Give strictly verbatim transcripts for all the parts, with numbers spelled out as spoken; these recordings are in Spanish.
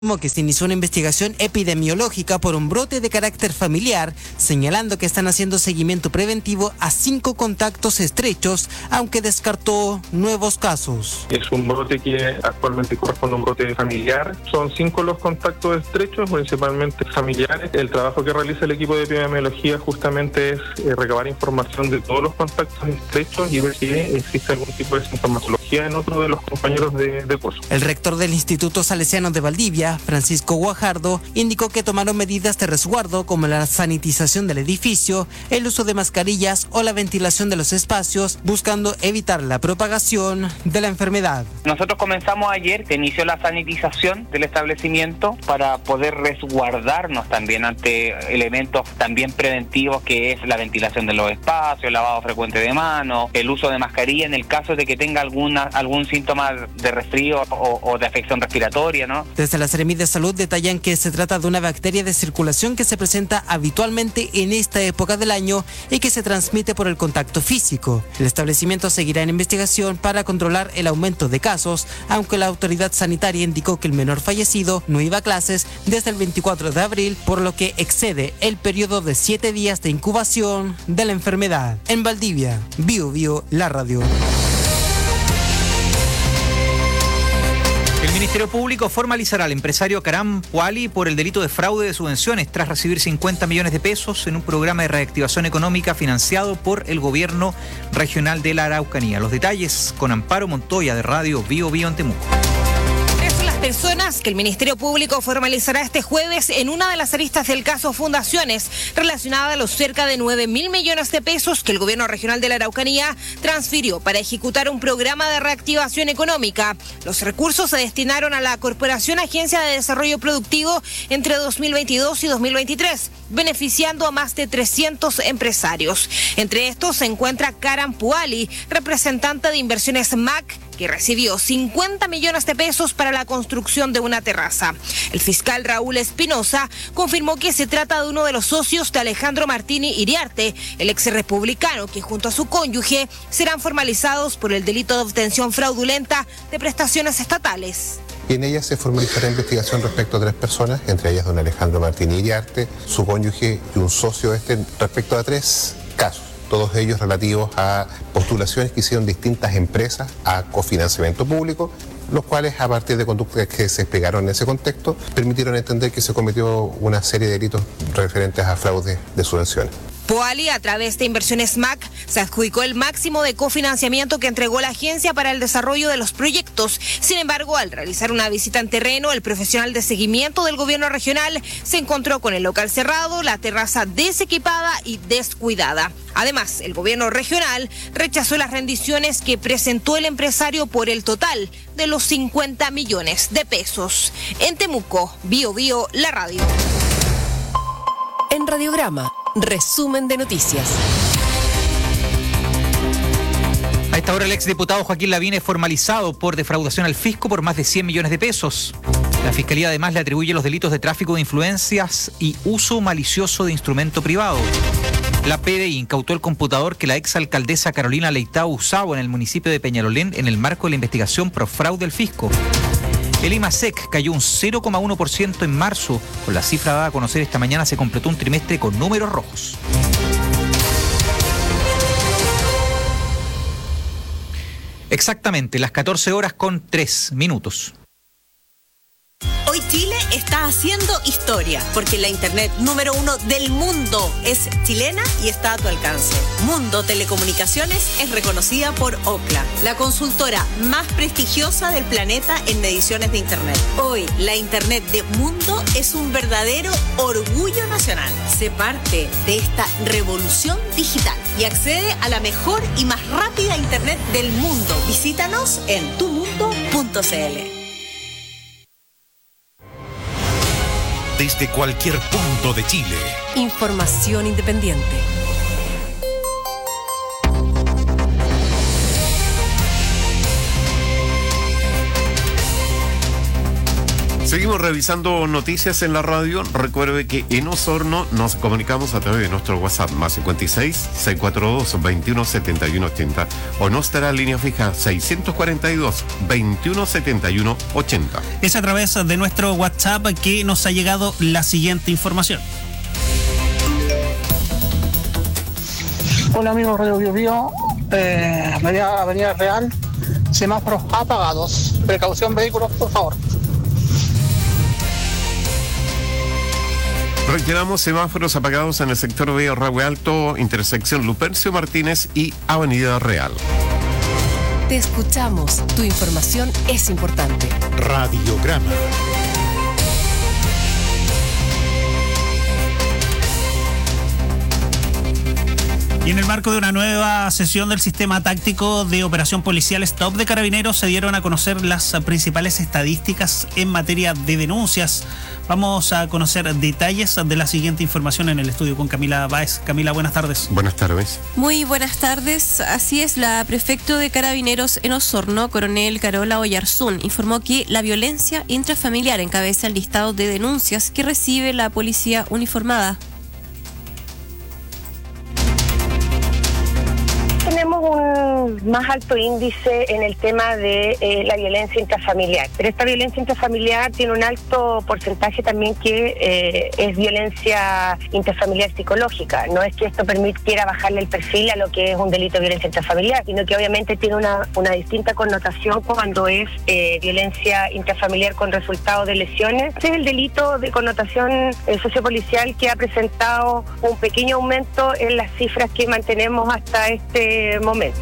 que se inició una investigación epidemiológica por un brote de carácter familiar, señalando que están haciendo seguimiento preventivo a cinco contactos estrechos, aunque descartó nuevos casos. Es un brote que actualmente corresponde a un brote familiar. Son cinco los contactos estrechos, principalmente familiares. El trabajo que realiza el equipo de epidemiología justamente es eh, recabar información de todos los contactos estrechos y ver si existe algún tipo de sintomatología en otro de los compañeros de, de curso. El rector del Instituto Salesiano de Valdivia, Francisco Guajardo, indicó que tomaron medidas de resguardo como la sanitización del edificio, el uso de mascarillas o la ventilación de los espacios, buscando evitar la propagación de la enfermedad. Nosotros comenzamos ayer, se inició la sanitización del establecimiento para poder resguardarnos también ante elementos también preventivos, que es la ventilación de los espacios, el lavado frecuente de manos, el uso de mascarilla en el caso de que tenga alguna algún síntoma de resfrío o, o de afección respiratoria, ¿no? Desde la Seremi de Salud detallan que se trata de una bacteria de circulación que se presenta habitualmente en esta época del año y que se transmite por el contacto físico. El establecimiento seguirá en investigación para controlar el aumento de casos, aunque la autoridad sanitaria indicó que el menor fallecido no iba a clases desde el veinticuatro de abril, por lo que excede el periodo de siete días de incubación de la enfermedad. En Valdivia, Bio Bio, la radio. El Ministerio Público formalizará al empresario Karam Puali por el delito de fraude de subvenciones tras recibir cincuenta millones de pesos en un programa de reactivación económica financiado por el gobierno regional de la Araucanía. Los detalles con Amparo Montoya de Radio Bio Bio en Temuco. Personas que el Ministerio Público formalizará este jueves en una de las aristas del caso Fundaciones, relacionada a los cerca de nueve mil millones de pesos que el gobierno regional de la Araucanía transfirió para ejecutar un programa de reactivación económica. Los recursos se destinaron a la Corporación Agencia de Desarrollo Productivo entre dos mil veintidós y dos mil veintitrés, beneficiando a más de trescientos empresarios. Entre estos se encuentra Karam Puali, representante de Inversiones M A C, que recibió cincuenta millones de pesos para la construcción de una terraza. El fiscal Raúl Espinosa confirmó que se trata de uno de los socios de Alejandro Martini Iriarte, el ex republicano, que junto a su cónyuge serán formalizados por el delito de obtención fraudulenta de prestaciones estatales. Y en ella se formalizará investigación respecto a tres personas, entre ellas don Alejandro Martini Iriarte, su cónyuge y un socio de este, respecto a tres casos, todos ellos relativos a postulaciones que hicieron distintas empresas a cofinanciamiento público, los cuales, a partir de conductas que se explicaron en ese contexto, permitieron entender que se cometió una serie de delitos referentes a fraude de subvenciones. Puali, a través de Inversiones M A C, se adjudicó el máximo de cofinanciamiento que entregó la agencia para el desarrollo de los proyectos. Sin embargo, al realizar una visita en terreno, el profesional de seguimiento del gobierno regional se encontró con el local cerrado, la terraza desequipada y descuidada. Además, el gobierno regional rechazó las rendiciones que presentó el empresario por el total de los cincuenta millones de pesos. En Temuco, Bio Bio, la radio. En Radiograma, resumen de noticias. A esta hora el exdiputado Joaquín Lavín es formalizado por defraudación al fisco por más de cien millones de pesos. La Fiscalía además le atribuye los delitos de tráfico de influencias y uso malicioso de instrumento privado. La P D I incautó el computador que la exalcaldesa Carolina Leitao usaba en el municipio de Peñalolén en el marco de la investigación por fraude al fisco. El IMASEC cayó un cero coma uno por ciento en marzo. Con la cifra dada a conocer esta mañana se completó un trimestre con números rojos. Exactamente, las catorce horas con tres minutos. Hoy Chile está haciendo historia, porque la internet número uno del mundo es chilena y está a tu alcance. Mundo Telecomunicaciones es reconocida por Ookla, la consultora más prestigiosa del planeta en mediciones de internet. Hoy, la internet de Mundo es un verdadero orgullo nacional. Sé parte de esta revolución digital y accede a la mejor y más rápida internet del mundo. Visítanos en tu mundo punto c l. Desde cualquier punto de Chile. Información independiente. Seguimos revisando noticias en la radio. Recuerde que en Osorno nos comunicamos a través de nuestro WhatsApp más cincuenta y seis, seiscientos cuarenta y dos, veintiuno setenta y uno ochenta o nuestra línea fija seiscientos cuarenta y dos, veintiuno setenta y uno ochenta. Es a través de nuestro WhatsApp que nos ha llegado la siguiente información. Hola amigos Radio Bio Bio, eh, Avenida, Avenida Real, semáforos apagados. Precaución vehículos, por favor. Reiteramos, semáforos apagados en el sector de Rahue Alto, intersección Lupercio Martínez y Avenida Real. Te escuchamos, tu información es importante. Radiograma. Y en el marco de una nueva sesión del sistema táctico de operación policial Stop de Carabineros se dieron a conocer las principales estadísticas en materia de denuncias. Vamos a conocer detalles de la siguiente información en el estudio con Camila Báez. Camila, buenas tardes. Buenas tardes. Muy buenas tardes. Así es, la prefecto de Carabineros en Osorno, coronel Carola Oyarzún, informó que la violencia intrafamiliar encabeza el listado de denuncias que recibe la policía uniformada. Tenemos un más alto índice en el tema de eh, la violencia intrafamiliar, pero esta violencia intrafamiliar tiene un alto porcentaje también que eh, es violencia intrafamiliar psicológica. No es que esto permitiera bajarle el perfil a lo que es un delito de violencia intrafamiliar, sino que obviamente tiene una, una distinta connotación cuando es eh, violencia intrafamiliar con resultado de lesiones. Este es el delito de connotación eh, sociopolicial que ha presentado un pequeño aumento en las cifras que mantenemos hasta este momento.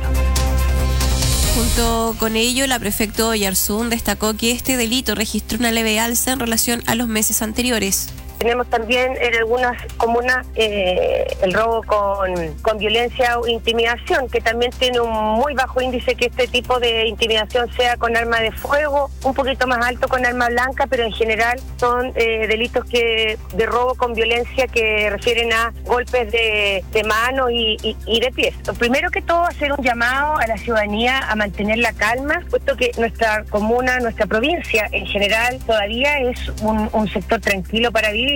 Junto con ello, la prefecto Oyarzún destacó que este delito registró una leve alza en relación a los meses anteriores. Tenemos también en algunas comunas eh, el robo con, con violencia o intimidación, que también tiene un muy bajo índice, que este tipo de intimidación sea con arma de fuego, un poquito más alto con arma blanca, pero en general son eh, delitos que de robo con violencia que refieren a golpes de, de mano y, y, y de pies. Lo primero que todo, hacer un llamado a la ciudadanía a mantener la calma, puesto que nuestra comuna, nuestra provincia en general todavía es un, un sector tranquilo para vivir.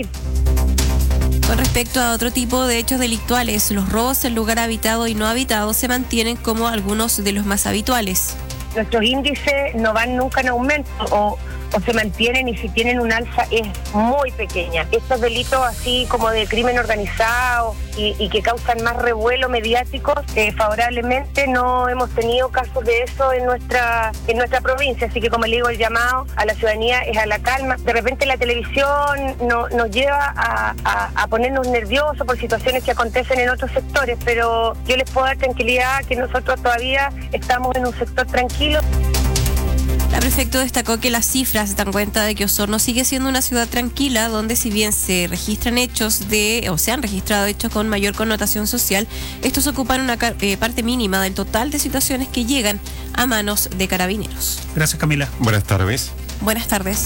Con respecto a otro tipo de hechos delictuales, los robos en lugar habitado y no habitado se mantienen como algunos de los más habituales. Nuestros índices no van nunca en aumento o, o se mantienen, y si tienen un alza es muy pequeña. Estos delitos así como de crimen organizado y, y que causan más revuelo mediático, eh, favorablemente no hemos tenido casos de eso en nuestra en nuestra provincia, así que como le digo, el llamado a la ciudadanía es a la calma. De repente la televisión no, nos lleva a, a, a ponernos nerviosos por situaciones que acontecen en otros sectores, pero yo les puedo dar tranquilidad que nosotros todavía estamos en un sector tranquilo. La prefecto destacó que las cifras dan cuenta de que Osorno sigue siendo una ciudad tranquila, donde si bien se registran hechos de, o se han registrado hechos con mayor connotación social, estos ocupan una eh, parte mínima del total de situaciones que llegan a manos de carabineros. Gracias, Camila. Buenas tardes. Buenas tardes.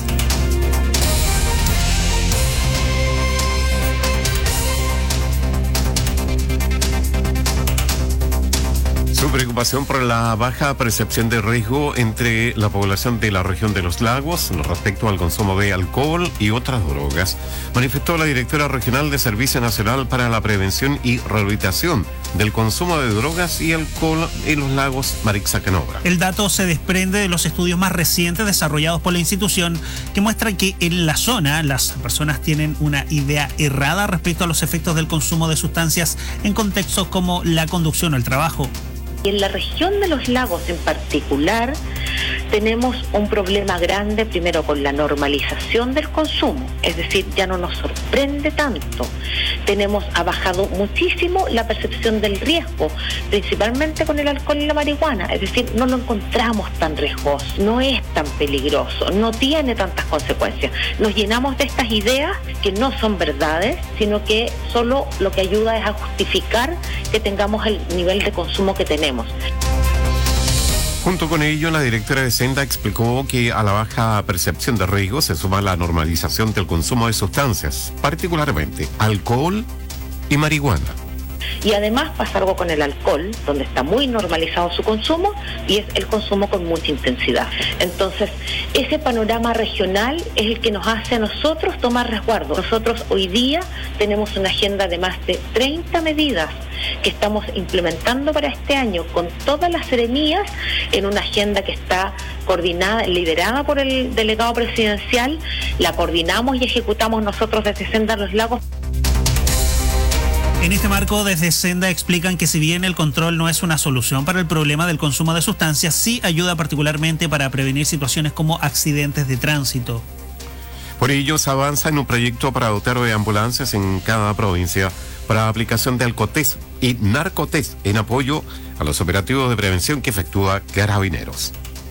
Su preocupación por la baja percepción de riesgo entre la población de la región de los lagos respecto al consumo de alcohol y otras drogas, manifestó la directora regional de Servicio Nacional para la Prevención y Rehabilitación del Consumo de Drogas y Alcohol en los Lagos, Marixa Canobra. El dato se desprende de los estudios más recientes desarrollados por la institución, que muestran que en la zona las personas tienen una idea errada respecto a los efectos del consumo de sustancias en contextos como la conducción o el trabajo. Y en la región de los lagos en particular tenemos un problema grande, primero con la normalización del consumo, es decir, ya no nos sorprende tanto. Tenemos, ha bajado muchísimo la percepción del riesgo, principalmente con el alcohol y la marihuana, es decir, no lo encontramos tan riesgoso, no es tan peligroso, no tiene tantas consecuencias. Nos llenamos de estas ideas que no son verdades, sino que solo lo que ayuda es a justificar que tengamos el nivel de consumo que tenemos. Junto con ello, la directora de Senda explicó que a la baja percepción de riesgo se suma la normalización del consumo de sustancias, particularmente alcohol y marihuana. Y además pasa algo con el alcohol, donde está muy normalizado su consumo y es el consumo con mucha intensidad. Entonces, ese panorama regional es el que nos hace a nosotros tomar resguardo. Nosotros hoy día tenemos una agenda de más de treinta medidas que estamos implementando para este año con todas las seremías en una agenda que está coordinada, liderada por el delegado presidencial. La coordinamos y ejecutamos nosotros desde Senda Los Lagos. En este marco, desde Senda explican que si bien el control no es una solución para el problema del consumo de sustancias, sí ayuda particularmente para prevenir situaciones como accidentes de tránsito. Por ello, se avanza en un proyecto para dotar de ambulancias en cada provincia para aplicación de alcotest y narcotest en apoyo a los operativos de prevención que efectúa Carabineros.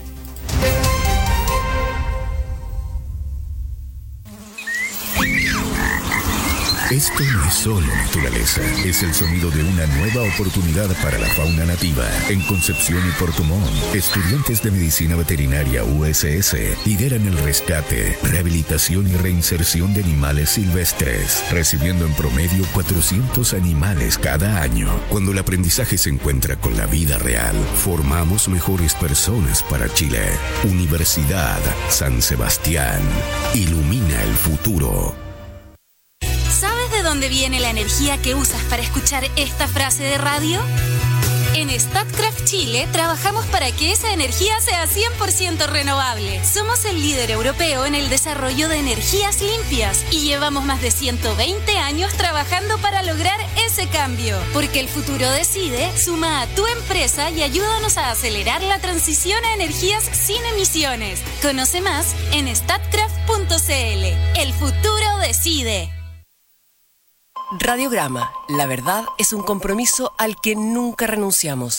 Esto no es solo naturaleza, es el sonido de una nueva oportunidad para la fauna nativa. En Concepción y Puerto Montt, estudiantes de Medicina Veterinaria U S S lideran el rescate, rehabilitación y reinserción de animales silvestres, recibiendo en promedio cuatrocientos animales cada año. Cuando el aprendizaje se encuentra con la vida real, formamos mejores personas para Chile. Universidad San Sebastián, ilumina el futuro. ¿Sabes de dónde viene la energía que usas para escuchar esta frase de radio? En Statkraft Chile trabajamos para que esa energía sea cien por ciento renovable. Somos el líder europeo en el desarrollo de energías limpias y llevamos más de ciento veinte años trabajando para lograr ese cambio. Porque el futuro decide, suma a tu empresa y ayúdanos a acelerar la transición a energías sin emisiones. Conoce más en statkraft punto c l. El futuro decide. Radiograma, la verdad es un compromiso al que nunca renunciamos.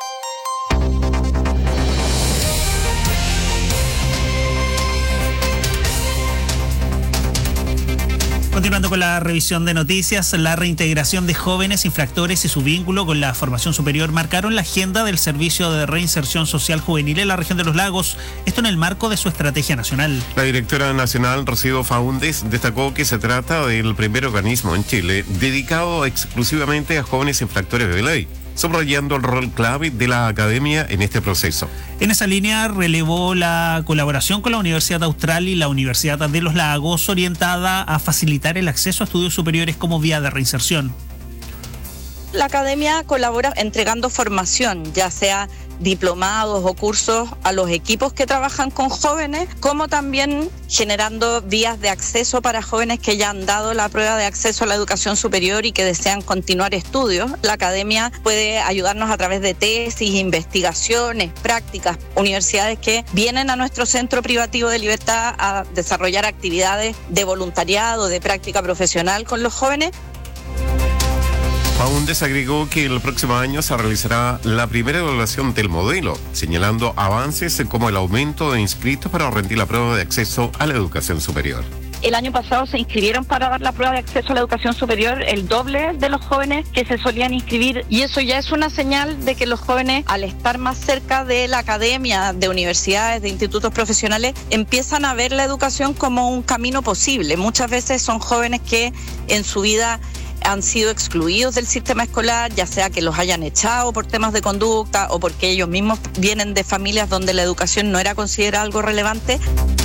Continuando con la revisión de noticias, la reintegración de jóvenes infractores y su vínculo con la formación superior marcaron la agenda del Servicio de Reinserción Social Juvenil en la región de Los Lagos, esto en el marco de su estrategia nacional. La directora nacional, Rocío Faúndez, destacó que se trata del primer organismo en Chile dedicado exclusivamente a jóvenes infractores de ley, subrayando el rol clave de la academia en este proceso. En esa línea relevó la colaboración con la Universidad Austral y la Universidad de Los Lagos, orientada a facilitar el acceso a estudios superiores como vía de reinserción. La academia colabora entregando formación, ya sea diplomados o cursos a los equipos que trabajan con jóvenes, como también generando vías de acceso para jóvenes que ya han dado la prueba de acceso a la educación superior y que desean continuar estudios. La academia puede ayudarnos a través de tesis, investigaciones, prácticas, universidades que vienen a nuestro centro privativo de libertad a desarrollar actividades de voluntariado, de práctica profesional con los jóvenes. Faúndez agregó que el próximo año se realizará la primera evaluación del modelo, señalando avances como el aumento de inscritos para rendir la prueba de acceso a la educación superior. El año pasado se inscribieron para dar la prueba de acceso a la educación superior el doble de los jóvenes que se solían inscribir. Y eso ya es una señal de que los jóvenes, al estar más cerca de la academia, de universidades, de institutos profesionales, empiezan a ver la educación como un camino posible. Muchas veces son jóvenes que en su vida han sido excluidos del sistema escolar, ya sea que los hayan echado por temas de conducta o porque ellos mismos vienen de familias donde la educación no era considerada algo relevante.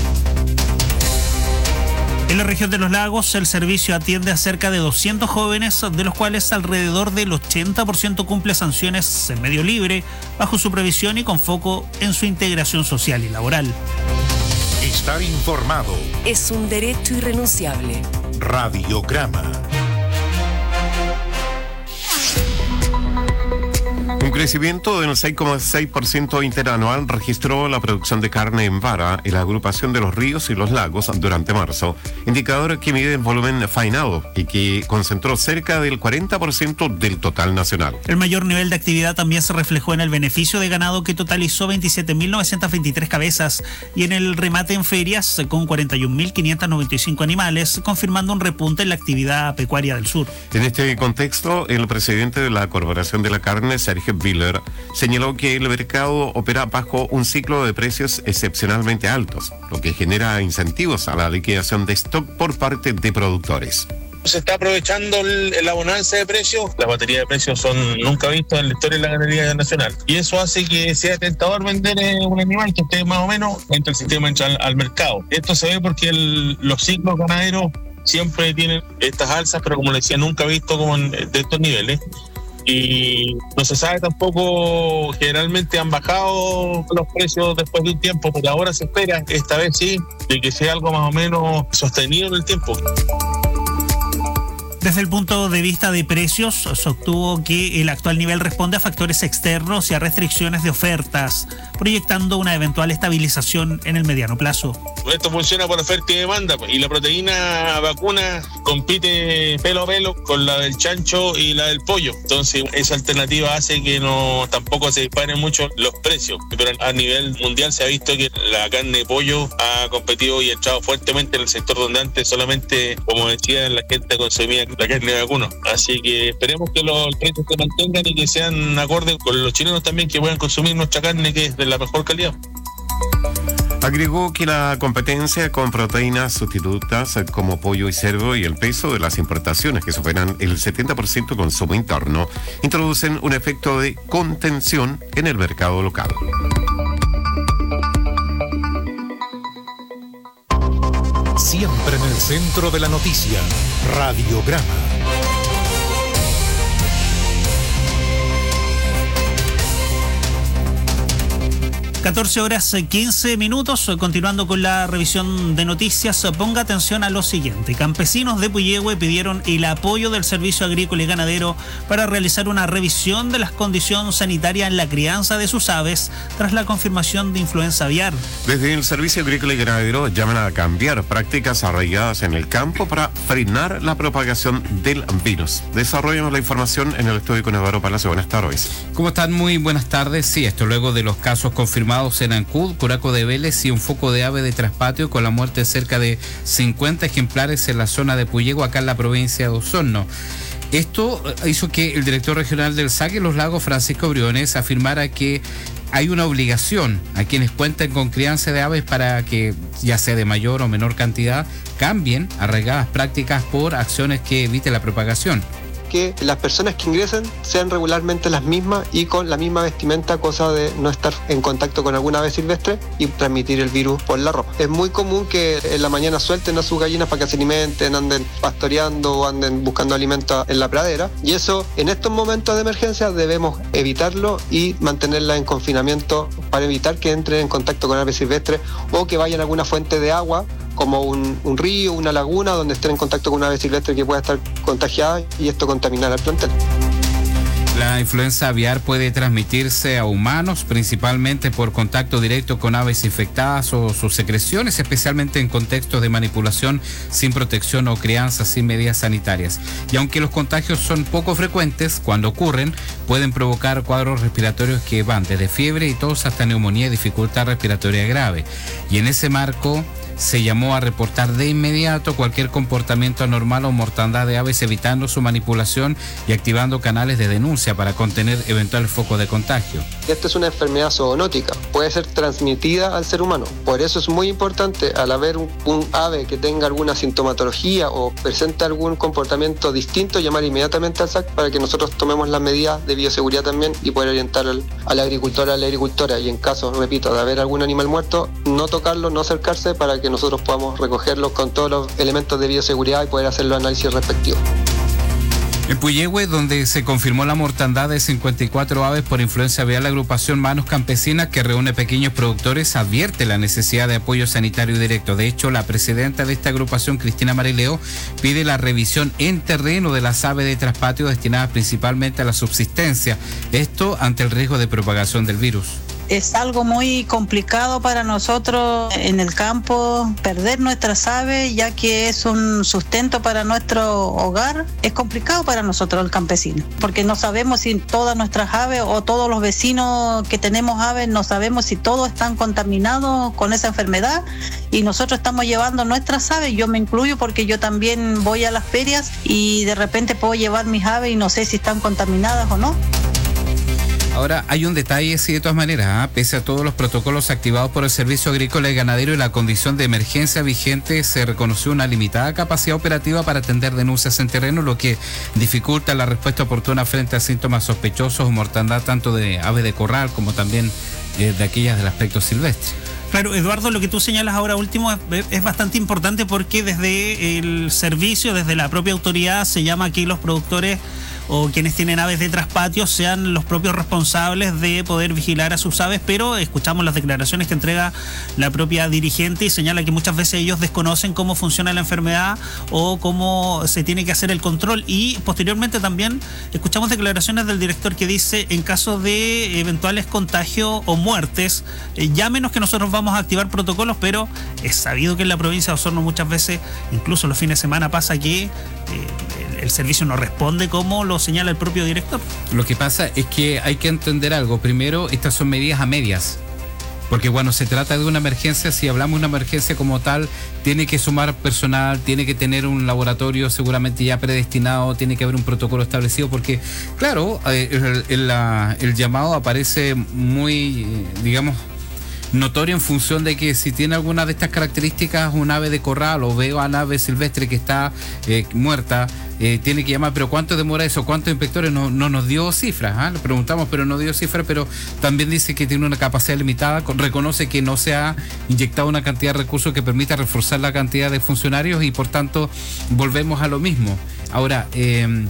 En la región de Los Lagos, el servicio atiende a cerca de doscientos jóvenes, de los cuales alrededor del ochenta por ciento cumple sanciones en medio libre, bajo supervisión y con foco en su integración social y laboral. Estar informado es un derecho irrenunciable. Radiograma. Un crecimiento del seis coma seis por ciento interanual registró la producción de carne en vara en la agrupación de los ríos y los lagos durante marzo, indicador que mide el volumen faenado y que concentró cerca del cuarenta por ciento del total nacional. El mayor nivel de actividad también se reflejó en el beneficio de ganado, que totalizó veintisiete mil novecientas veintitrés cabezas, y en el remate en ferias con cuarenta y un mil quinientos noventa y cinco animales, confirmando un repunte en la actividad pecuaria del sur. En este contexto, el presidente de la Corporación de la Carne, Sergio Biller, señaló que el mercado opera bajo un ciclo de precios excepcionalmente altos, lo que genera incentivos a la liquidación de stock por parte de productores. Se está aprovechando el, la bonanza de precios. Las baterías de precios son nunca vistas en la historia de la ganadería nacional. Y eso hace que sea tentador vender un animal que esté más o menos entre el sistema, entra al, al mercado. Esto se ve porque el, los ciclos ganaderos siempre tienen estas alzas, pero como les decía, nunca visto como en, de estos niveles. Y no se sabe tampoco, generalmente han bajado los precios después de un tiempo, pero ahora se espera, esta vez sí, de que sea algo más o menos sostenido en el tiempo. Desde el punto de vista de precios, sostuvo que el actual nivel responde a factores externos y a restricciones de ofertas, proyectando una eventual estabilización en el mediano plazo. Esto funciona por oferta y demanda, y la proteína vacuna compite pelo a pelo con la del chancho y la del pollo. Entonces esa alternativa hace que no tampoco se disparen mucho los precios. Pero a nivel mundial se ha visto que la carne de pollo ha competido y ha entrado fuertemente en el sector donde antes solamente, como decía, la gente consumía la carne de vacuno. Así que esperemos que los precios se mantengan y que sean acordes con los chilenos también, que puedan consumir nuestra carne, que es de la mejor calidad. Agregó que la competencia con proteínas sustitutas como pollo y cerdo y el peso de las importaciones, que superan el setenta por ciento de consumo interno, introducen un efecto de contención en el mercado local. Siempre en el centro de la noticia, Radiograma. catorce horas quince minutos, continuando con la revisión de noticias, ponga atención a lo siguiente. Campesinos de Puyehue pidieron el apoyo del Servicio Agrícola y Ganadero para realizar una revisión de las condiciones sanitarias en la crianza de sus aves tras la confirmación de influenza aviar. Desde el Servicio Agrícola y Ganadero llaman a cambiar prácticas arraigadas en el campo para frenar la propagación del virus. Desarrollamos la información en el estudio con Eduardo Palacio. Buenas tardes. ¿Cómo están? Muy buenas tardes. Sí, esto luego de los casos confirmados en Ancud, Curaco de Vélez y un foco de ave de traspatio con la muerte de cerca de cincuenta ejemplares en la zona de Puyehue, acá en la provincia de Osorno. Esto hizo que el director regional del S A C Los Lagos, Francisco Briones, afirmara que hay una obligación a quienes cuenten con crianza de aves para que, ya sea de mayor o menor cantidad, cambien arraigadas prácticas por acciones que eviten la propagación. Que las personas que ingresen sean regularmente las mismas y con la misma vestimenta, cosa de no estar en contacto con alguna ave silvestre y transmitir el virus por la ropa. Es muy común que en la mañana suelten a sus gallinas para que se alimenten, anden pastoreando o anden buscando alimento en la pradera, y eso en estos momentos de emergencia debemos evitarlo y mantenerla en confinamiento para evitar que entren en contacto con aves silvestres o que vayan a alguna fuente de agua como un, un río, una laguna, donde estén en contacto con una ave silvestre que pueda estar contagiada y esto contaminar al plantel. La influenza aviar puede transmitirse a humanos, principalmente por contacto directo con aves infectadas o sus secreciones, especialmente en contextos de manipulación sin protección o crianza sin medidas sanitarias. Y aunque los contagios son poco frecuentes, cuando ocurren, pueden provocar cuadros respiratorios que van desde fiebre y tos hasta neumonía y dificultad respiratoria grave. Y en ese marco se llamó a reportar de inmediato cualquier comportamiento anormal o mortandad de aves, evitando su manipulación y activando canales de denuncia para contener eventual foco de contagio. Esta es una enfermedad zoonótica, puede ser transmitida al ser humano. Por eso es muy importante, al haber un, un ave que tenga alguna sintomatología o presente algún comportamiento distinto, llamar inmediatamente al S A C para que nosotros tomemos las medidas de bioseguridad también y poder orientar al, al agricultor, a la agricultora. Y en caso, repito, de haber algún animal muerto, no tocarlo, no acercarse para que nosotros podamos recogerlos con todos los elementos de bioseguridad y poder hacer los análisis respectivos. En Puyehue, donde se confirmó la mortandad de cincuenta y cuatro aves por influenza aviar, la agrupación Manos Campesinas, que reúne pequeños productores, advierte la necesidad de apoyo sanitario directo. De hecho, la presidenta de esta agrupación, Cristina Marileo, pide la revisión en terreno de las aves de traspatio destinadas principalmente a la subsistencia. Esto ante el riesgo de propagación del virus. Es algo muy complicado para nosotros en el campo perder nuestras aves, ya que es un sustento para nuestro hogar. Es complicado para nosotros el campesino, porque no sabemos si todas nuestras aves o todos los vecinos que tenemos aves, no sabemos si todos están contaminados con esa enfermedad, y nosotros estamos llevando nuestras aves. Yo me incluyo porque yo también voy a las ferias y de repente puedo llevar mis aves y no sé si están contaminadas o no. Ahora, hay un detalle, sí, de todas maneras, ¿eh? Pese a todos los protocolos activados por el Servicio Agrícola y Ganadero y la condición de emergencia vigente, se reconoció una limitada capacidad operativa para atender denuncias en terreno, lo que dificulta la respuesta oportuna frente a síntomas sospechosos o mortandad tanto de aves de corral como también eh, de aquellas del aspecto silvestre. Claro, Eduardo, lo que tú señalas ahora último es, es bastante importante porque desde el servicio, desde la propia autoridad, se llama que los productores o quienes tienen aves de traspatio sean los propios responsables de poder vigilar a sus aves, pero escuchamos las declaraciones que entrega la propia dirigente y señala que muchas veces ellos desconocen cómo funciona la enfermedad o cómo se tiene que hacer el control, y posteriormente también escuchamos declaraciones del director que dice: en caso de eventuales contagios o muertes, eh, llámenos que nosotros vamos a activar protocolos, pero es sabido que en la provincia de Osorno muchas veces, incluso los fines de semana, pasa que eh, el, el servicio no responde como lo señala el propio director. Lo que pasa es que hay que entender algo. Primero, estas son medidas a medias, porque cuando se trata de una emergencia, si hablamos de una emergencia como tal, tiene que sumar personal, tiene que tener un laboratorio seguramente ya predestinado, tiene que haber un protocolo establecido, porque claro, el, el, el, el llamado aparece muy, digamos, notorio en función de que si tiene alguna de estas características, un ave de corral o veo a una ave silvestre que está eh, muerta, eh, tiene que llamar. Pero ¿cuánto demora eso? ¿Cuántos inspectores? No, no nos dio cifras, ¿eh? Le preguntamos, pero no dio cifras, pero también dice que tiene una capacidad limitada, reconoce que no se ha inyectado una cantidad de recursos que permita reforzar la cantidad de funcionarios y por tanto volvemos a lo mismo. Ahora, eh,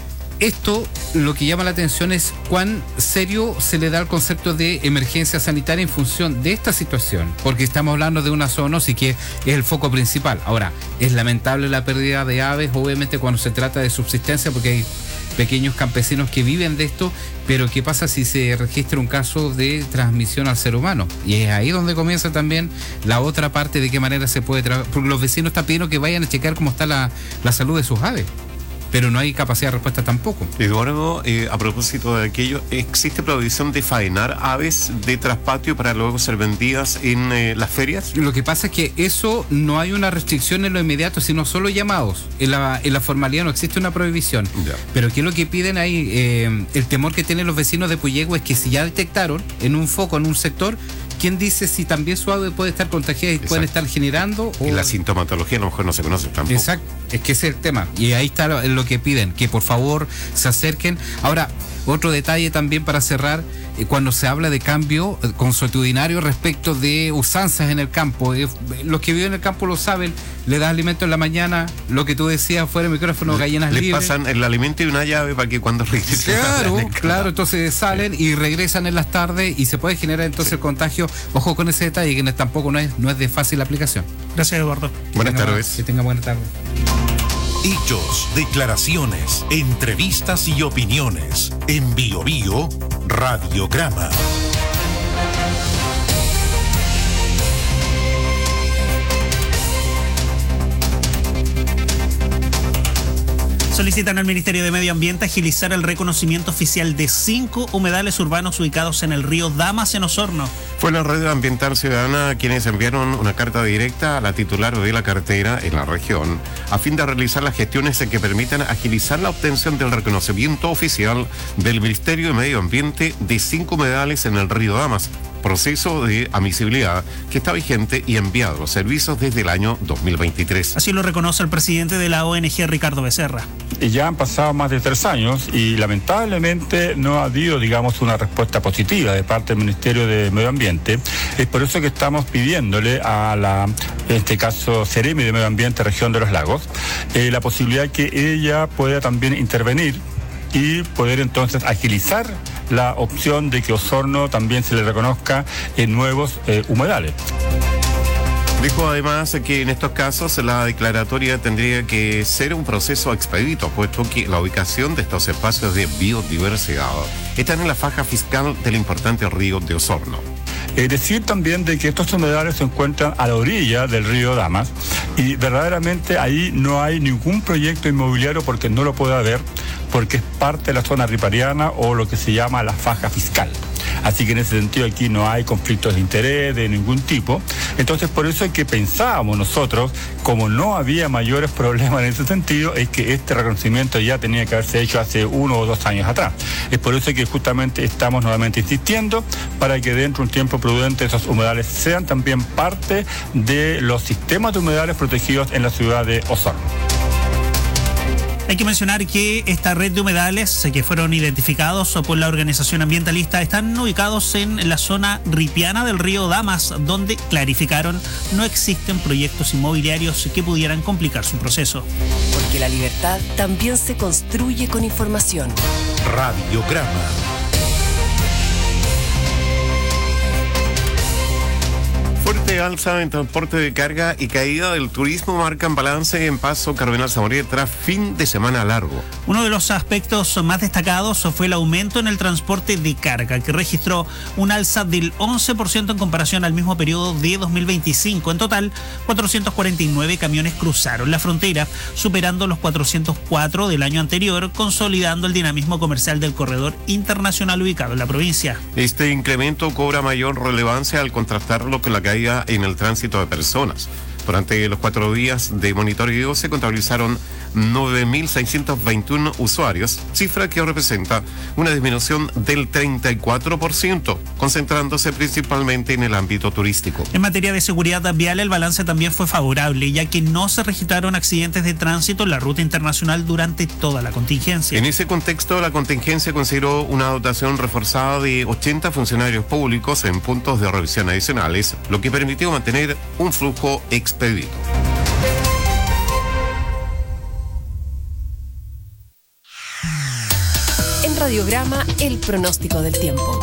esto lo que llama la atención es cuán serio se le da el concepto de emergencia sanitaria en función de esta situación, porque estamos hablando de una zoonosis que es el foco principal. Ahora, es lamentable la pérdida de aves, obviamente cuando se trata de subsistencia, porque hay pequeños campesinos que viven de esto, pero ¿qué pasa si se registra un caso de transmisión al ser humano? Y es ahí donde comienza también la otra parte de qué manera se puede trabajar, porque los vecinos están pidiendo que vayan a checar cómo está la, la salud de sus aves, pero no hay capacidad de respuesta tampoco. Eduardo, eh, a propósito de aquello, ¿existe provisión de faenar aves de traspatio para luego ser vendidas en eh, las ferias? Lo que pasa es que eso no hay una restricción en lo inmediato, sino solo llamados. En la, en la formalidad no existe una prohibición. Ya. Pero ¿qué es lo que piden ahí? Eh, el temor que tienen los vecinos de Puyehue es que si ya detectaron en un foco, en un sector, ¿quién dice si también su ave puede estar contagiada y Exacto. pueden estar generando? O... Y la sintomatología a lo mejor no se conoce tampoco. Exacto, es que ese es el tema. Y ahí está lo, lo que piden, que por favor se acerquen. Ahora, otro detalle también para cerrar, eh, cuando se habla de cambio eh, consuetudinario respecto de usanzas en el campo. Eh, los que viven en el campo lo saben, le das alimento en la mañana, lo que tú decías fuera del micrófono, gallinas le libres. Le pasan el alimento y una llave para que cuando regresen. Claro, claro, entonces salen y regresan en las tardes y se puede generar entonces sí. el contagio. Ojo con ese detalle que tampoco no es, no es de fácil aplicación. Gracias, Eduardo. Buenas tenga, tardes. Que tenga buena tarde. Hechos, declaraciones, entrevistas y opiniones. En Bio Bio, Radiograma. Solicitan al Ministerio de Medio Ambiente agilizar el reconocimiento oficial de cinco humedales urbanos ubicados en el río Damas, en Osorno. Fue la Red Ambiental Ciudadana quienes enviaron una carta directa a la titular de la cartera en la región a fin de realizar las gestiones que permitan agilizar la obtención del reconocimiento oficial del Ministerio de Medio Ambiente de cinco humedales en el río Damas, proceso de admisibilidad que está vigente y enviado a los servicios desde el año dos mil veintitrés. Así lo reconoce el presidente de la O N G, Ricardo Becerra. Ya han pasado más de tres años y lamentablemente no ha habido, digamos, una respuesta positiva de parte del Ministerio de Medio Ambiente. Es por eso que estamos pidiéndole a la, en este caso, Seremi de Medio Ambiente, Región de los Lagos, eh, la posibilidad que ella pueda también intervenir y poder entonces agilizar la opción de que Osorno también se le reconozca en nuevos eh, humedales. Dijo además que en estos casos la declaratoria tendría que ser un proceso expedito, puesto que la ubicación de estos espacios de biodiversidad están en la faja fiscal del importante río de Osorno. Es decir también de que estos humedales se encuentran a la orilla del río Damas y verdaderamente ahí no hay ningún proyecto inmobiliario porque no lo puede haber, porque es parte de la zona ripariana o lo que se llama la faja fiscal. Así que en ese sentido aquí no hay conflictos de interés de ningún tipo. Entonces por eso es que pensábamos nosotros, como no había mayores problemas en ese sentido, es que este reconocimiento ya tenía que haberse hecho hace uno o dos años atrás. Es por eso que justamente estamos nuevamente insistiendo para que dentro de un tiempo prudente esos humedales sean también parte de los sistemas de humedales protegidos en la ciudad de Osorno. Hay que mencionar que esta red de humedales que fueron identificados por la organización ambientalista están ubicados en la zona ripiana del río Damas, donde clarificaron no existen proyectos inmobiliarios que pudieran complicar su proceso. Porque la libertad también se construye con información. Radiograma. Fuerte alza en transporte de carga y caída del turismo marcan balance en Paso Cardenal Zamoría tras fin de semana largo. Uno de los aspectos más destacados fue el aumento en el transporte de carga, que registró un alza del once por ciento en comparación al mismo periodo de dos mil veinticinco. En total, cuatrocientos cuarenta y nueve camiones cruzaron la frontera, superando los cuatrocientos cuatro del año anterior, consolidando el dinamismo comercial del corredor internacional ubicado en la provincia. Este incremento cobra mayor relevancia al contrastarlo con la caída en el tránsito de personas. Durante los cuatro días de monitoreo se contabilizaron nueve mil seiscientos veintiuno usuarios, cifra que representa una disminución del treinta y cuatro por ciento, concentrándose principalmente en el ámbito turístico. En materia de seguridad vial, el balance también fue favorable, ya que no se registraron accidentes de tránsito en la ruta internacional durante toda la contingencia. En ese contexto, la contingencia consideró una dotación reforzada de ochenta funcionarios públicos en puntos de revisión adicionales, lo que permitió mantener un flujo expedito. En Radiograma, el pronóstico del tiempo.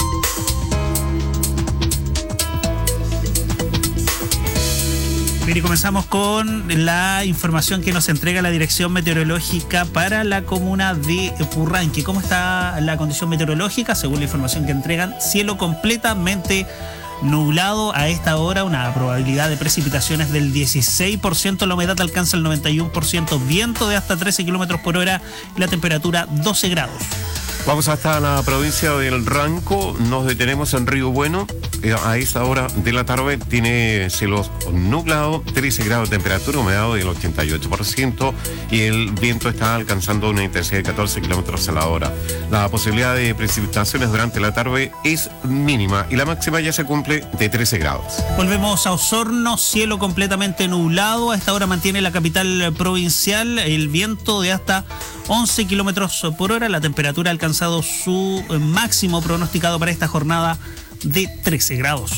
Bien, y comenzamos con la información que nos entrega la Dirección Meteorológica para la comuna de Purranque. ¿Cómo está la condición meteorológica? Según la información que entregan, cielo completamente nublado a esta hora, una probabilidad de precipitaciones del dieciséis por ciento, la humedad alcanza el noventa y uno por ciento, viento de hasta trece kilómetros por hora y la temperatura doce grados. Vamos hasta la provincia del Ranco, nos detenemos en Río Bueno. A esta hora de la tarde tiene cielos nublados, trece grados de temperatura, humedad del ochenta y ocho por ciento y el viento está alcanzando una intensidad de catorce kilómetros a la hora. La posibilidad de precipitaciones durante la tarde es mínima y la máxima ya se cumple de trece grados. Volvemos a Osorno, cielo completamente nublado. A esta hora mantiene la capital provincial el viento de hasta once kilómetros por hora. La temperatura ha alcanzado su máximo pronosticado para esta jornada de trece grados.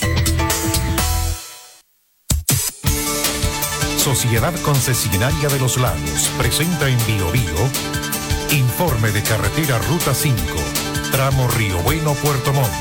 Sociedad Concesionaria de los Lagos presenta en Bio Bio informe de carretera Ruta cinco, tramo Río Bueno, Puerto Montt.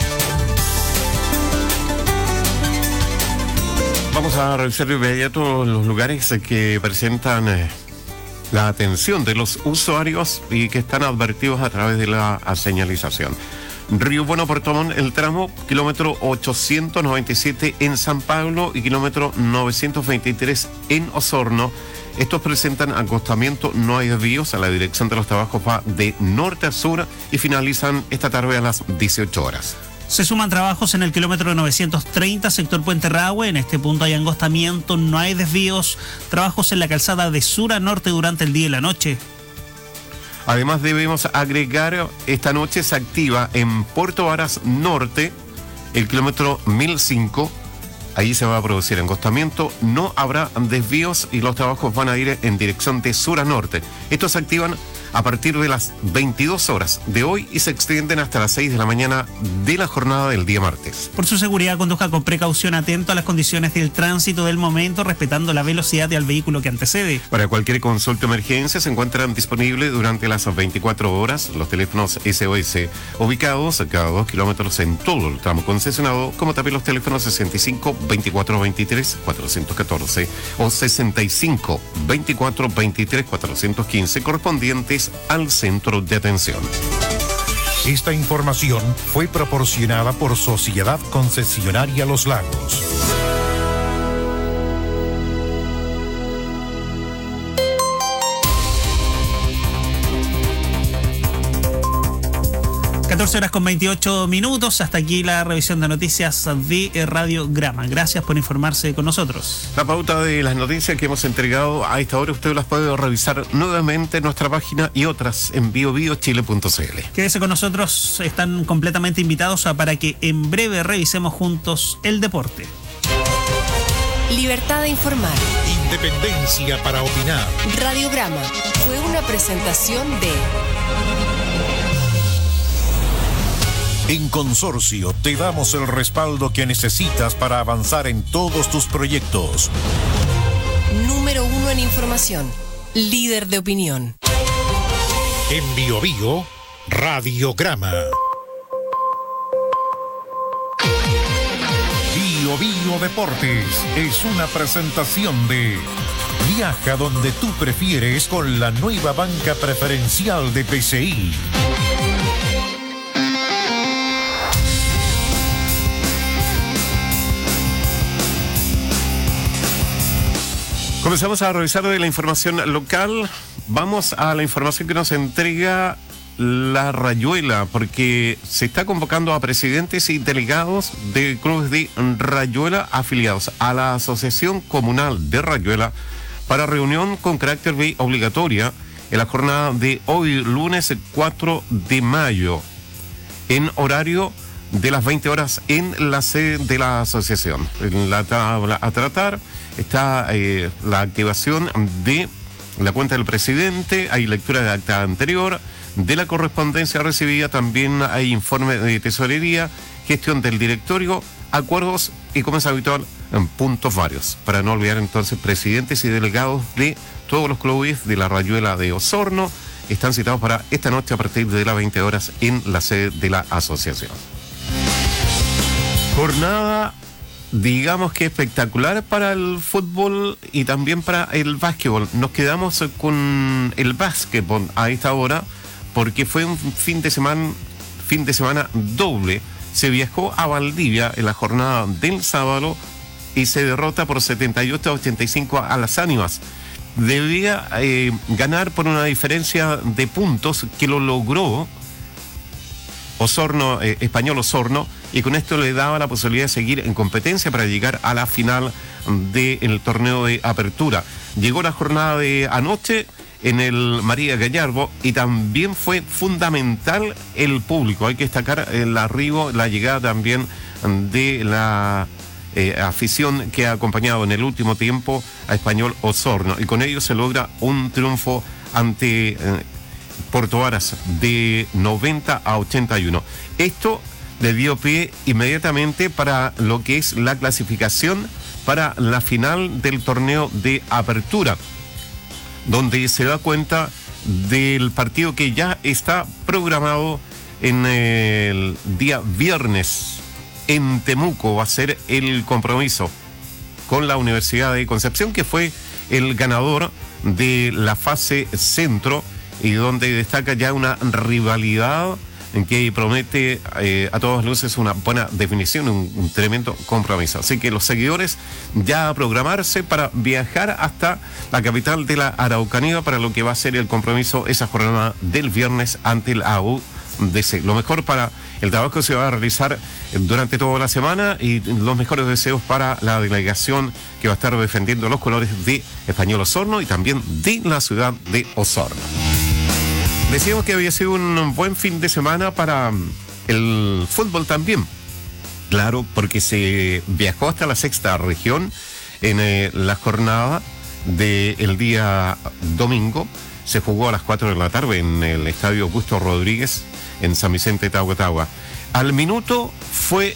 Vamos a revisar de inmediato los lugares que presentan eh, la atención de los usuarios y que están advertidos a través de la señalización. Río Bueno, Puerto Montt, el tramo kilómetro ochocientos noventa y siete en San Pablo y kilómetro novecientos veintitrés en Osorno. Estos presentan acostamiento, no hay desvíos. A la dirección de los trabajos va de norte a sur y finalizan esta tarde a las dieciocho horas. Se suman trabajos en el kilómetro novecientos treinta, sector Puente Rahue. En este punto hay angostamiento, no hay desvíos. Trabajos en la calzada de sur a norte durante el día y la noche. Además debemos agregar, esta noche se activa en Puerto Varas Norte el kilómetro mil cinco. Ahí se va a producir angostamiento, no habrá desvíos y los trabajos van a ir en dirección de sur a norte. Estos se activan a partir de las veintidós horas de hoy y se extienden hasta las seis de la mañana de la jornada del día martes. Por su seguridad, conduzca con precaución, atento a las condiciones del tránsito del momento, respetando la velocidad del vehículo que antecede. Para cualquier consulta o emergencia se encuentran disponibles durante las veinticuatro horas los teléfonos S O S ubicados a cada dos kilómetros en todo el tramo concesionado, como también los teléfonos sesenta y cinco, veinticuatro veintitrés, cuatrocientos catorce o sesenta y cinco, veinticuatro veintitrés, cuatrocientos quince correspondientes al centro de atención. Esta información fue proporcionada por Sociedad Concesionaria Los Lagos. catorce horas con veintiocho minutos. Hasta aquí la revisión de noticias de Radiograma. Gracias por informarse con nosotros. La pauta de las noticias que hemos entregado a esta hora, usted las puede revisar nuevamente en nuestra página y otras en bio bio chile punto c l. Quédese con nosotros, están completamente invitados a, para que en breve revisemos juntos el deporte. Libertad de informar. Independencia para opinar. Radiograma fue una presentación de... En Consorcio te damos el respaldo que necesitas para avanzar en todos tus proyectos. Número uno en información. Líder de opinión. En Bio Bio, Radiograma. Bio Bio Deportes es una presentación de Viaja donde tú prefieres con la nueva banca preferencial de P C I. Comenzamos a revisar de la información local. Vamos a la información que nos entrega La Rayuela, porque se está convocando a presidentes y delegados de clubes de Rayuela afiliados a la Asociación Comunal de Rayuela para reunión con carácter de obligatoria en la jornada de hoy, lunes cuatro de mayo, en horario de las veinte horas en la sede de la asociación. En la tabla a tratar está eh, la activación de la cuenta del presidente, hay lectura de acta anterior, de la correspondencia recibida, también hay informe de tesorería, gestión del directorio, acuerdos y, como es habitual, en puntos varios. Para no olvidar entonces, presidentes y delegados de todos los clubes de la Rayuela de Osorno están citados para esta noche a partir de las veinte horas en la sede de la asociación. Jornada, digamos que espectacular para el fútbol y también para el básquetbol. Nos quedamos con el básquetbol a esta hora porque fue un fin de semana, fin de semana doble. Se viajó a Valdivia en la jornada del sábado y se derrota por setenta y ocho a ochenta y cinco a las Ánimas. Debía eh, ganar por una diferencia de puntos que lo logró Osorno, eh, Español Osorno, y con esto le daba la posibilidad de seguir en competencia para llegar a la final del torneo de apertura. Llegó la jornada de anoche en el María Gallardo y también fue fundamental el público. Hay que destacar el arribo, la llegada también de la eh, afición que ha acompañado en el último tiempo a Español Osorno, y con ello se logra un triunfo ante eh, Puerto Varas de noventa a ochenta y uno. Esto le dio pie inmediatamente para lo que es la clasificación para la final del torneo de apertura, donde se da cuenta del partido que ya está programado en el día viernes en Temuco. Va a ser el compromiso con la Universidad de Concepción, que fue el ganador de la fase centro y donde destaca ya una rivalidad en que promete eh, a todas luces una buena definición, un, un tremendo compromiso. Así que los seguidores ya a programarse para viajar hasta la capital de la Araucanía para lo que va a ser el compromiso esa jornada del viernes ante el A U D C. Lo mejor para el trabajo que se va a realizar durante toda la semana y los mejores deseos para la delegación que va a estar defendiendo los colores de Español Osorno y también de la ciudad de Osorno. Decíamos que había sido un buen fin de semana para el fútbol también. Claro, porque se viajó hasta la sexta región en eh, la jornada del día domingo. Se jugó a las cuatro de la tarde en el Estadio Augusto Rodríguez en San Vicente, Tahuatahua. Al minuto fue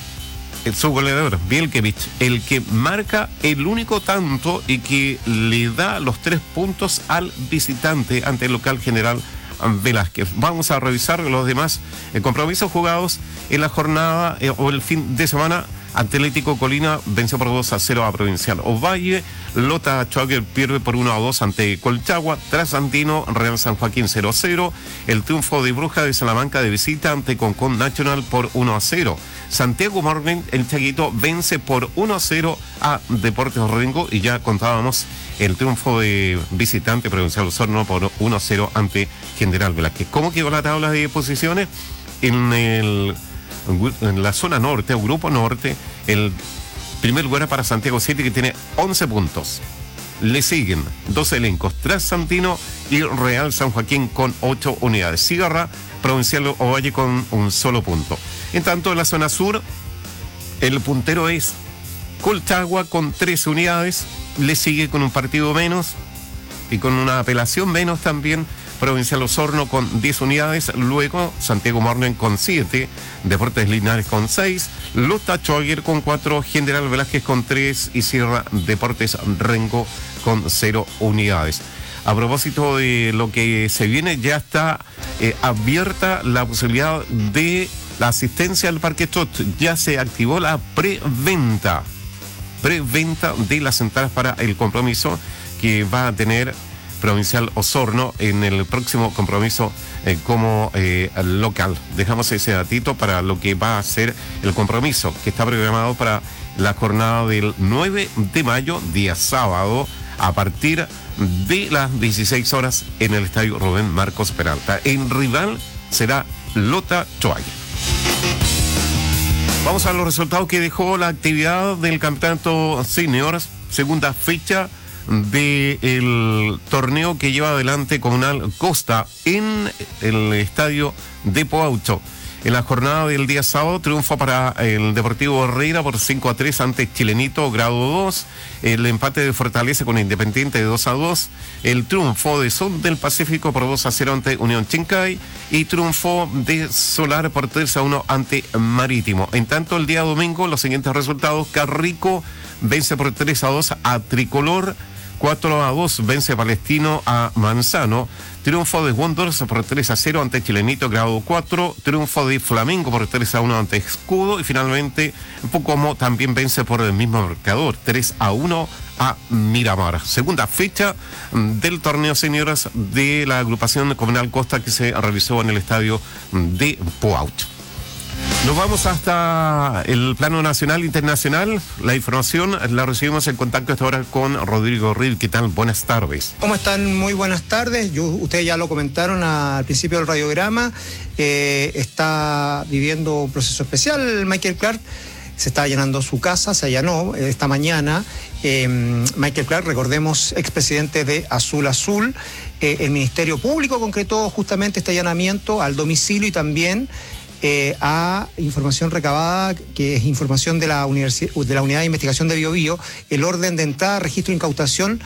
su goleador, Bielkevich, el que marca el único tanto y que le da los tres puntos al visitante ante el local General Velázquez. Vamos a revisar los demás eh, compromisos jugados en la jornada eh, o el fin de semana. Atlético Colina venció por dos a cero a Provincial Ovalle. Lota Schwager pierde por uno a dos ante Colchagua. Trasandino, Real San Joaquín cero a cero. El triunfo de Bruja de Salamanca de visita ante Concón Nacional por uno a cero. Santiago Morning, el Chaguito, vence por uno a cero a Deportes Rengo. Y ya contábamos el triunfo de visitante Provincial Osorno por uno a cero ante General Velázquez. ¿Cómo quedó la tabla de posiciones? En, el, en la zona norte, o grupo norte, el primer lugar es para Santiago siete, que tiene once puntos. Le siguen dos elencos, Trasandino y Real San Joaquín con ocho unidades. Cigarra, Provincial Ovalle con un solo punto. En tanto, en la zona sur, el puntero es Colchagua con tres unidades. Le sigue con un partido menos y con una apelación menos también Provincial Osorno con diez unidades. Luego Santiago Morning con siete, Deportes Linares con seis, Lota Choaguer con cuatro, General Velázquez con tres y cierra Deportes Rengo con cero unidades. A propósito de lo que se viene, ya está eh, abierta la posibilidad de la asistencia al Parque Tot. Ya se activó la preventa, preventa de las entradas para el compromiso que va a tener Provincial Osorno en el próximo compromiso eh, como eh, local. Dejamos ese datito para lo que va a ser el compromiso, que está programado para la jornada del nueve de mayo, día sábado, a partir de las dieciséis horas en el estadio Rubén Marcos Peralta. El rival será Lota Choague. Vamos a los resultados que dejó la actividad del campeonato seniors, segunda fecha del torneo que lleva adelante Comunal Costa en el estadio de Poaucho. En la jornada del día sábado, triunfo para el Deportivo Herrera por cinco a tres ante Chilenito, grado dos. El empate de Fortaleza con Independiente de dos a dos. El triunfo de Sol del Pacífico por dos a cero ante Unión Chincay. Y triunfo de Solar por tres a uno ante Marítimo. En tanto, el día domingo, los siguientes resultados: Carrico vence por tres a dos a Tricolor. cuatro a dos vence Palestino a Manzano. Triunfo de Wanderers por tres a cero ante Chilenito, grado cuatro. Triunfo de Flamengo por tres a uno ante Escudo. Y finalmente, Pucomó también vence por el mismo marcador, tres a uno a Miramar. Segunda fecha del torneo seniors de la agrupación Comunal Costa, que se realizó en el estadio de Poaucho. Nos vamos hasta el plano nacional e internacional. La información la recibimos en contacto esta hora con Rodrigo Ril. ¿Qué tal? Buenas tardes. ¿Cómo están? Muy buenas tardes. Yo, ustedes ya lo comentaron al principio del radiograma. Eh, está viviendo un proceso especial Michael Clark. Se está allanando su casa, se allanó esta mañana. Eh, Michael Clark, recordemos, expresidente de Azul Azul. Eh, el Ministerio Público concretó justamente este allanamiento al domicilio y también Eh, a información recabada, que es información de la, universi- de la Unidad de Investigación de Biobío, el orden de entrada, registro e incautación,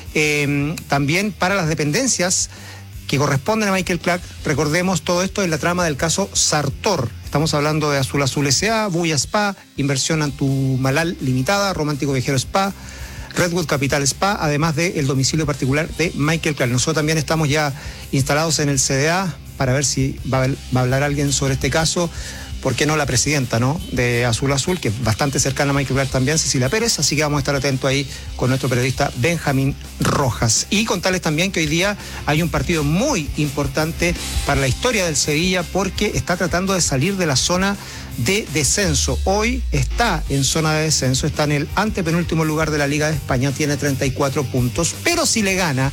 eh, también para las dependencias que corresponden a Michael Clark. Recordemos todo esto en la trama del caso Sartor. Estamos hablando de Azul Azul S A, Buya Spa, Inversión Antumalal Limitada, Romántico Viajero Spa, Redwood Capital Spa, además del domicilio particular de Michael Clark. Nosotros también estamos ya instalados en el C D A para ver si va a, va a hablar alguien sobre este caso. ¿Por qué no la presidenta, no? de Azul Azul, que es bastante cercana a Michael Clark también, Cecilia Pérez? Así que vamos a estar atentos ahí con nuestro periodista Benjamín Rojas. Y contarles también que hoy día hay un partido muy importante para la historia del Sevilla, porque está tratando de salir de la zona de descenso. Hoy está en zona de descenso, está en el antepenúltimo lugar de la Liga de España, tiene treinta y cuatro puntos, pero si le gana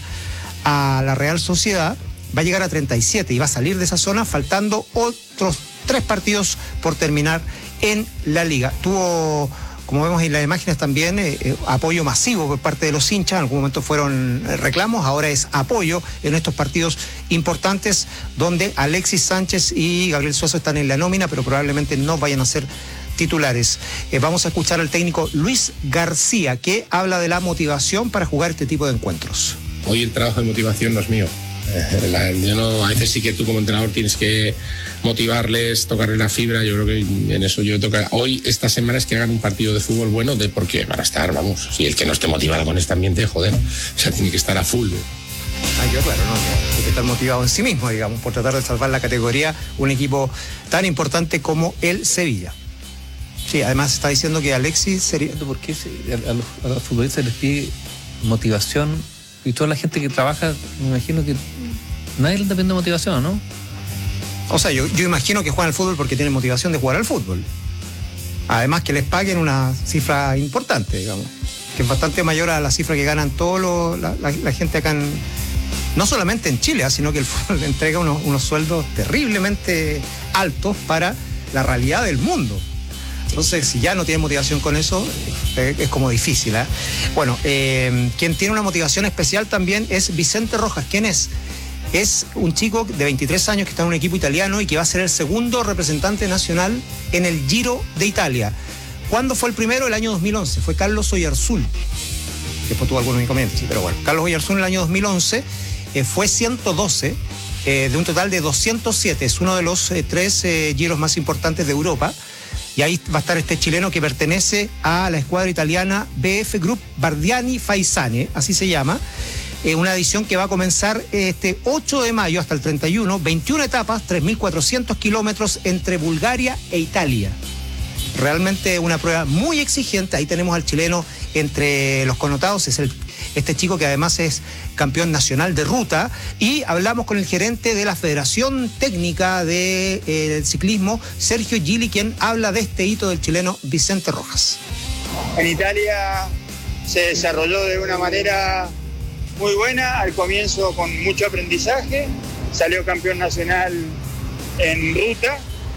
a la Real Sociedad, va a llegar a treinta y siete y va a salir de esa zona faltando otros tres partidos por terminar en la liga. Tuvo, como vemos en las imágenes también, eh, eh, apoyo masivo por parte de los hinchas. En algún momento fueron reclamos, ahora es apoyo en estos partidos importantes donde Alexis Sánchez y Gabriel Suazo están en la nómina, pero probablemente no vayan a ser titulares. Eh, vamos a escuchar al técnico Luis García, que habla de la motivación para jugar este tipo de encuentros. Hoy el trabajo de motivación no es mío. Eh, la, yo no, a veces sí que tú como entrenador tienes que motivarles, tocarle la fibra. Yo creo que en eso yo toca. Hoy, esta semana, es que hagan un partido de fútbol bueno, de porque van a estar, vamos, si el que no esté motivado con este ambiente, joder, o sea, tiene que estar a full. Ah, yo, claro, no, hay que estar motivado en sí mismo, digamos, por tratar de salvar la categoría, un equipo tan importante como el Sevilla. Sí, además está diciendo que Alexis sería... ¿Por qué a los, a los futbolistas les pide motivación? Y toda la gente que trabaja, me imagino que nadie le depende de motivación, ¿no? O sea, yo, yo imagino que juegan al fútbol porque tienen motivación de jugar al fútbol. Además que les paguen una cifra importante, digamos, que es bastante mayor a la cifra que ganan todos los, la, la, la gente acá en... No solamente en Chile, sino que el fútbol le entrega unos, unos sueldos terriblemente altos para la realidad del mundo. Entonces, si ya no tiene motivación con eso, eh, es como difícil, ¿eh? Bueno, eh, quien tiene una motivación especial también es Vicente Rojas. ¿Quién es? Es un chico de veintitrés años que está en un equipo italiano y que va a ser el segundo representante nacional en el Giro de Italia. ¿Cuándo fue el primero? El año dos mil once. Fue Carlos Oyarzún. Después tuvo algunos inconvenientes, sí, pero bueno. Carlos Oyarzún en el año dos mil once eh, fue ciento doce eh, de un total de doscientos siete. Es uno de los eh, tres eh, giros más importantes de Europa. Y ahí va a estar este chileno que pertenece a la escuadra italiana B F Group Bardiani Faisane, así se llama. Eh, una edición que va a comenzar este ocho de mayo hasta el treinta y uno, veintiuna etapas, tres mil cuatrocientos kilómetros entre Bulgaria e Italia. Realmente una prueba muy exigente. Ahí tenemos al chileno entre los connotados, es el, este chico que además es campeón nacional de ruta. Y hablamos con el gerente de la Federación Técnica de, eh, del Ciclismo, Sergio Gili, quien habla de este hito del chileno Vicente Rojas. En Italia se desarrolló de una manera muy buena, al comienzo con mucho aprendizaje, salió campeón nacional en ruta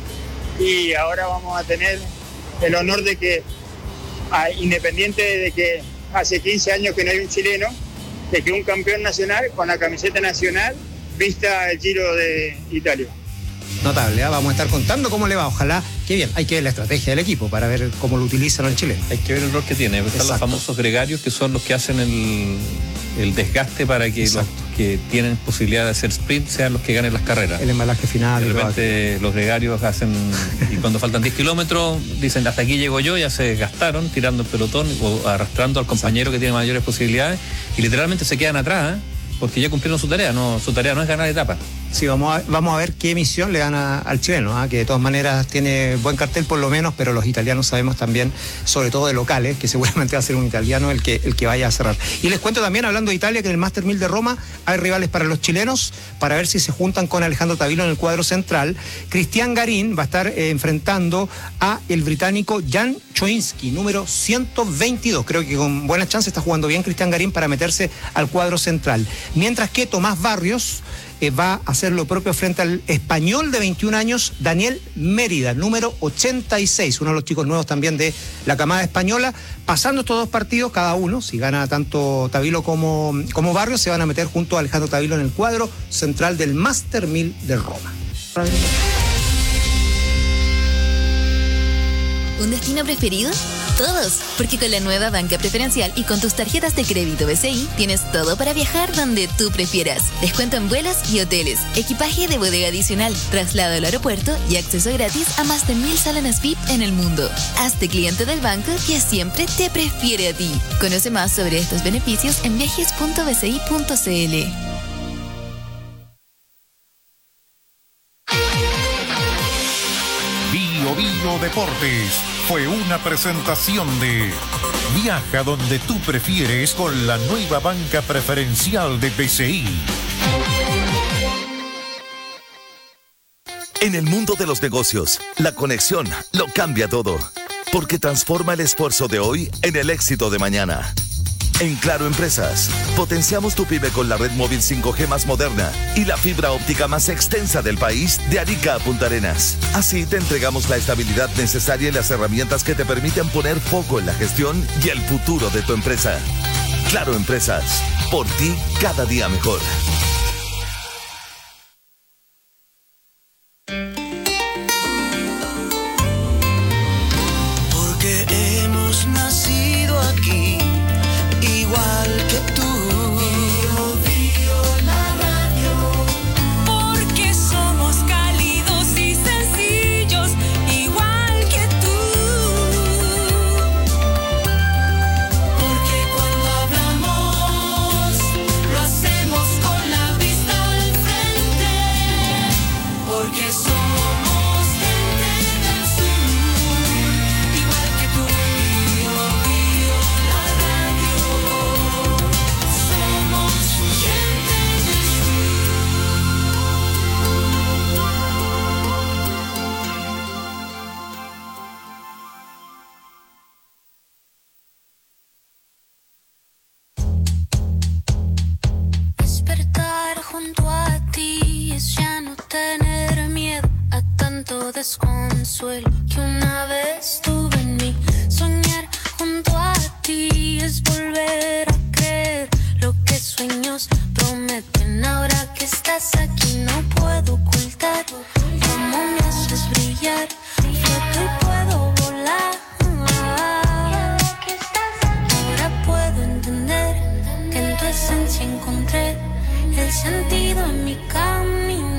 y ahora vamos a tener el honor de que, independiente de que hace quince años que no hay un chileno, de que un campeón nacional con la camiseta nacional vista el Giro de Italia. Notable, ¿eh? Vamos a estar contando cómo le va, ojalá, qué bien, hay que ver la estrategia del equipo para ver cómo lo utilizan al chileno. Hay que ver el rol que tiene, están Exacto. los famosos gregarios que son los que hacen el, el desgaste para que Exacto. los que tienen posibilidad de hacer sprint sean los que ganen las carreras. El embalaje final. De repente los gregarios hacen, y cuando faltan diez kilómetros, dicen hasta aquí llego yo, ya se gastaron tirando el pelotón o arrastrando al compañero Exacto. que tiene mayores posibilidades y literalmente se quedan atrás, ¿eh? Porque ya cumplieron su tarea, no, su tarea no es ganar etapas. Sí, vamos a, vamos a ver qué misión le dan a, al chileno, ¿eh? Que de todas maneras tiene buen cartel por lo menos, pero los italianos sabemos también, sobre todo de locales, que seguramente va a ser un italiano el que, el que vaya a cerrar. Y les cuento también, hablando de Italia, que en el Master mil de Roma hay rivales para los chilenos, para ver si se juntan con Alejandro Tavilo en el cuadro central. Cristian Garín va a estar eh, enfrentando a el británico Jan Choinski, número ciento veintidós. Creo que con buenas chances está jugando bien Cristian Garín para meterse al cuadro central. Mientras que Tomás Barrios eh, va a hacer lo propio frente al español de veintiún años, Daniel Mérida, número ochenta y seis, uno de los chicos nuevos también de la camada española. Pasando estos dos partidos, cada uno, si gana tanto Tavilo como, como Barrios, se van a meter junto a Alejandro Tavilo en el cuadro central del Master mil de Roma. ¿Un destino preferido? Todos, porque con la nueva banca preferencial y con tus tarjetas de crédito B C I tienes todo para viajar donde tú prefieras. Descuento en vuelos y hoteles, equipaje de bodega adicional, traslado al aeropuerto y acceso gratis a más de mil salones V I P en el mundo. Hazte cliente del banco que siempre te prefiere a ti. Conoce más sobre estos beneficios en viajes punto b c i punto c l. Bio Bio Deportes fue una presentación de Viaja donde tú prefieres con la nueva banca preferencial de B C I. En el mundo de los negocios, la conexión lo cambia todo, porque transforma el esfuerzo de hoy en el éxito de mañana. En Claro Empresas, potenciamos tu pyme con la red móvil cinco G más moderna y la fibra óptica más extensa del país de Arica a Punta Arenas. Así te entregamos la estabilidad necesaria y las herramientas que te permiten poner foco en la gestión y el futuro de tu empresa. Claro Empresas, por ti cada día mejor. Porque hemos nacido aquí, igual que tú. Bio, Bio, la radio. Porque somos cálidos y sencillos, igual que tú. Porque cuando hablamos, lo hacemos con la desconsuelo que una vez tuve en mí. Soñar junto a ti es volver a creer lo que sueños prometen. Ahora que estás aquí no puedo ocultar cómo me haces brillar. Floto y puedo volar. Ahora puedo entender que en tu esencia encontré el sentido en mi caminar.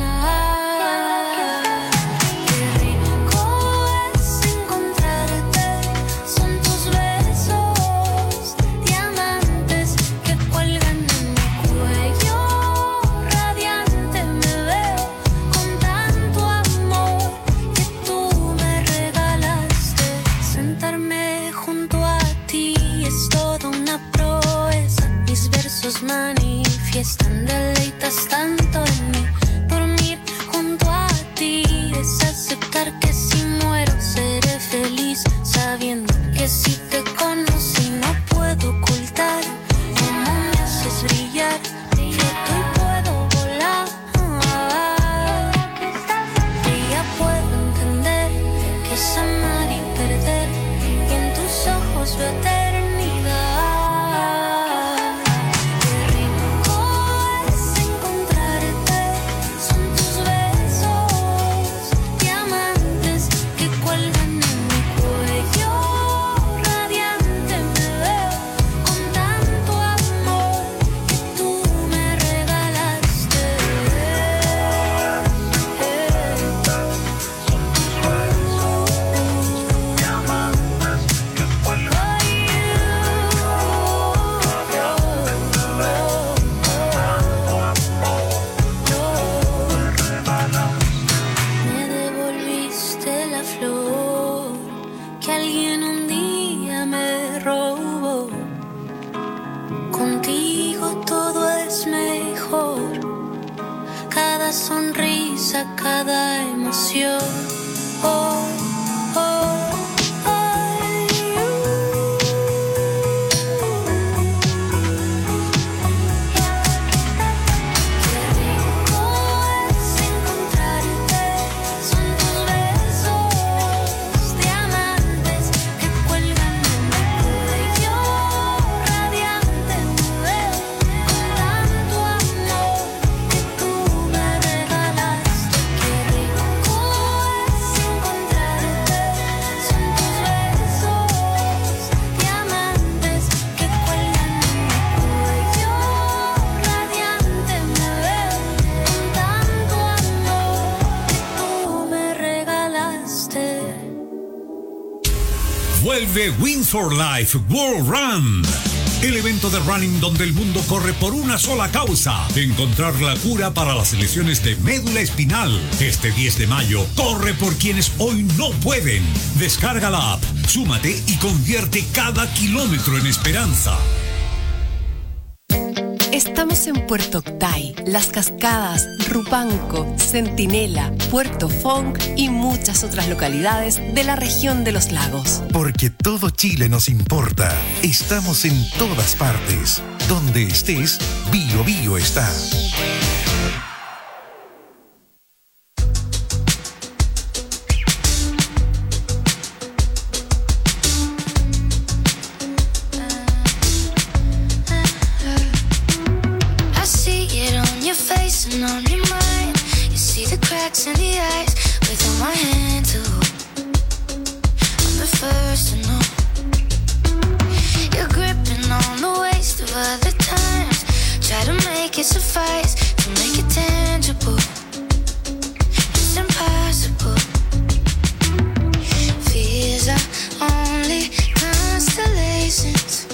Qué rico es encontrarte, son tus besos, diamantes que cuelgan en mi cuello radiante. Me veo con tanto amor que tú me regalaste. Sentarme junto a ti es toda una proeza. Mis versos manifiestan, deleitas tanto en mí. Dormir junto a ti es aceptar que si muero seré feliz, sabiendo que si te conocí no puedo ocultar cómo me haces brillar. Floto y puedo volar. Y ya puedo entender que es amar y perder, y en tus ojos veo eternidad. Sonrisa, cada emoción. Oh, oh, oh, qué rico es encontrarte, son tus besos, diamantes que cuelgan en mi cuello radiante. Me veo con tanto amor que tú me regalaste. Qué rico es encontrarte, son tus besos, diamantes que cuelgan en mi cuello radiante. Me veo con tanto amor que tú me regalaste. Vuelve Wings for Life World Run. El evento de running donde el mundo corre por una sola causa: encontrar la cura para las lesiones de médula espinal. Este diez de mayo, corre por quienes hoy no pueden. Descarga la app, súmate y convierte cada kilómetro en esperanza. Estamos en Puerto Octay, Las Cascadas, Rupanco, Centinela, Puerto Fonk y muchas otras localidades de la región de los lagos. Porque todo Chile nos importa. Estamos en todas partes. Donde estés, Bio Bio está. I see it on your face and on your mind. You see the cracks in the eyes without my hand to hold. I'm the first to know. You're gripping on the waist of other times. Try to make it suffice, to make it tangible. It's impossible. Fears are only constellations,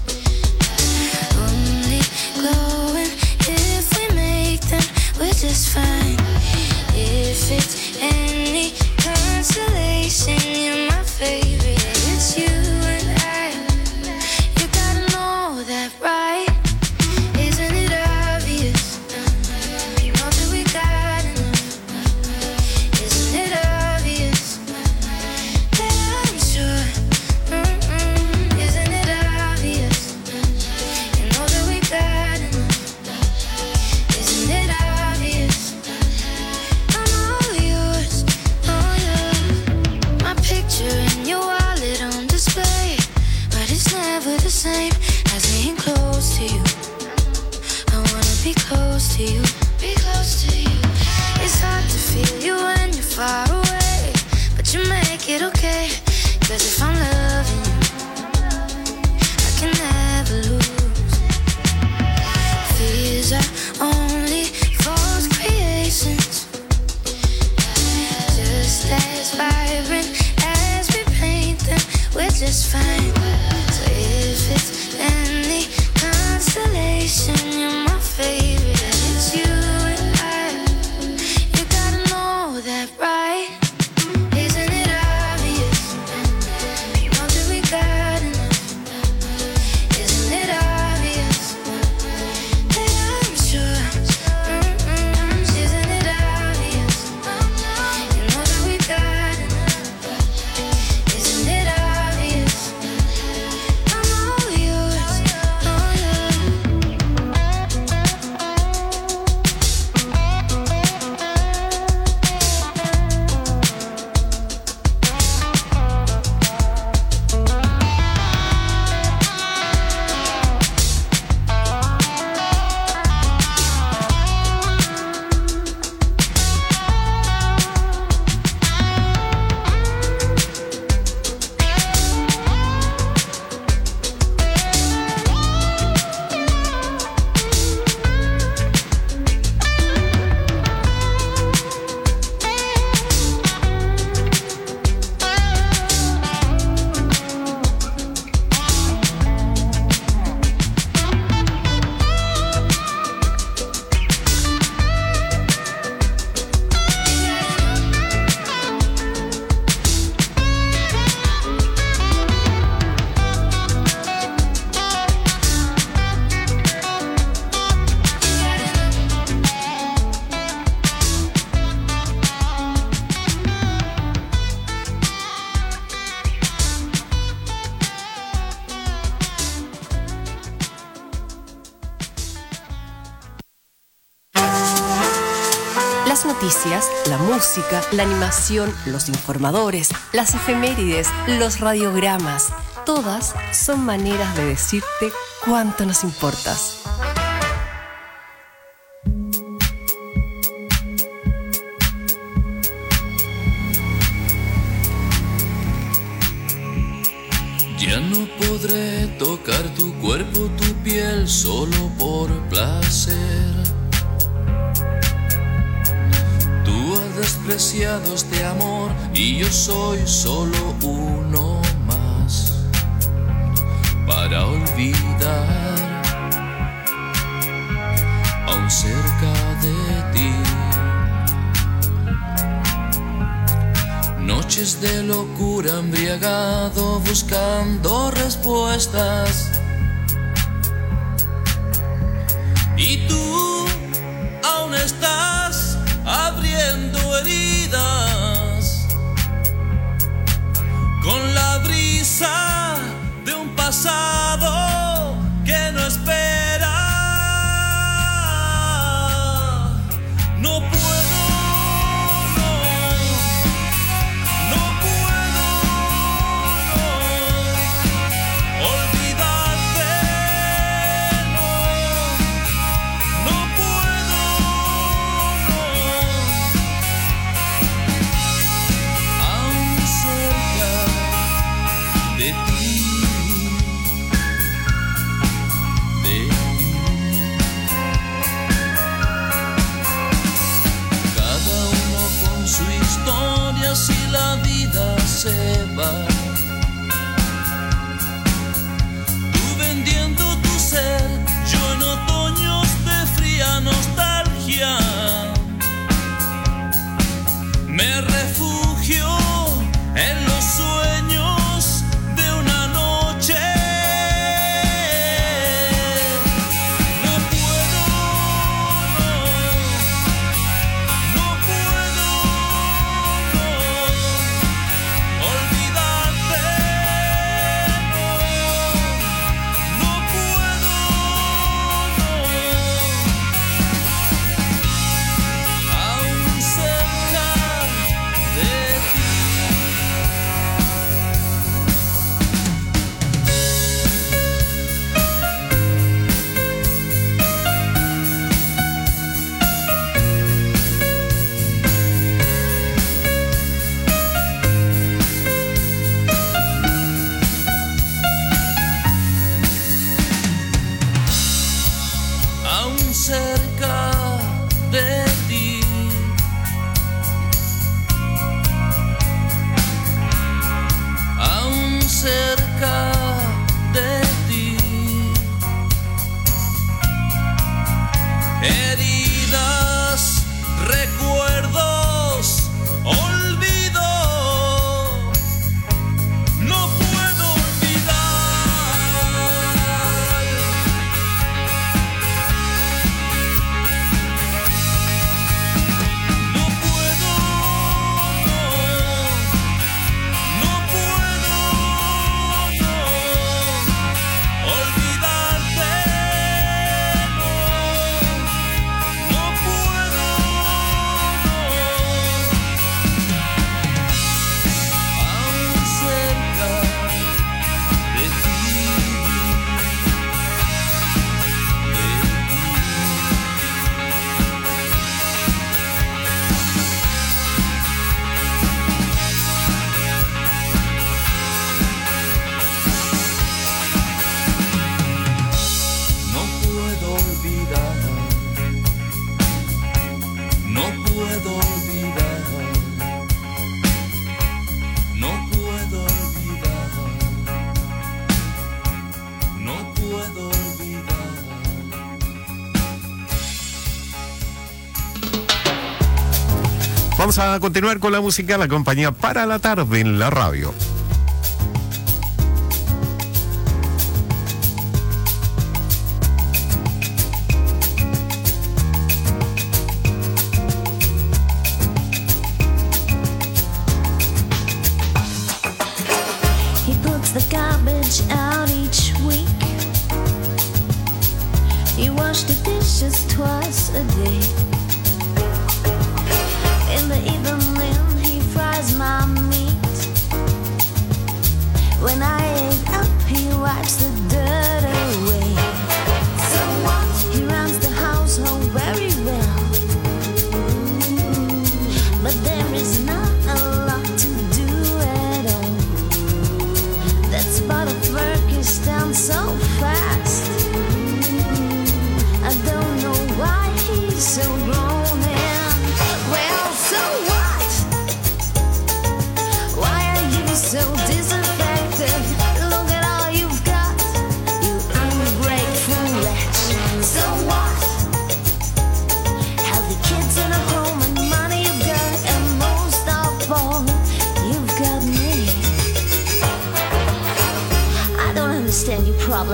only glowing if we make them. We're just fine. If it's any consolation, you're my favorite. It's you and I. You gotta know that, right? Isn't it obvious? Las noticias, la música, la animación, los informadores, las efemérides, los radiogramas, todas son maneras de decirte cuánto nos importas. Ya no podré tocar tu cuerpo, tu piel, solo por placer. Tú has despreciado este amor y yo soy solo uno más para olvidar, aún cerca de ti. Noches de locura, embriagado, buscando respuestas. Y tú aún estás abriendo heridas con la brisa de un pasado que no espera. No puedo, no, no puedo, no, olvidarte, no, no puedo, no, aún cerca de ti, de ti. Cada uno con su historia, si la vida se va. Tú vendiendo tu ser, yo en otoños de fría nostalgia. Me refugio en los sueños de una noche. No puedo, no, no puedo, no, olvidarte, no, no puedo, no, aún cerca de ti. Aún cerca de ti. Aún cerca de ti. Heridas, recuerdos, olvido. No puedo olvidar. No puedo, no, no puedo, no, olvidarte, no, no puedo, no, aún cerca de ti, de ti. No puedo olvidar, no puedo olvidar, no puedo olvidar, no puedo olvidar. Vamos a continuar con la música, la compañía para la tarde en la radio. He puts the garbage out each week. He washed the dishes twice a day.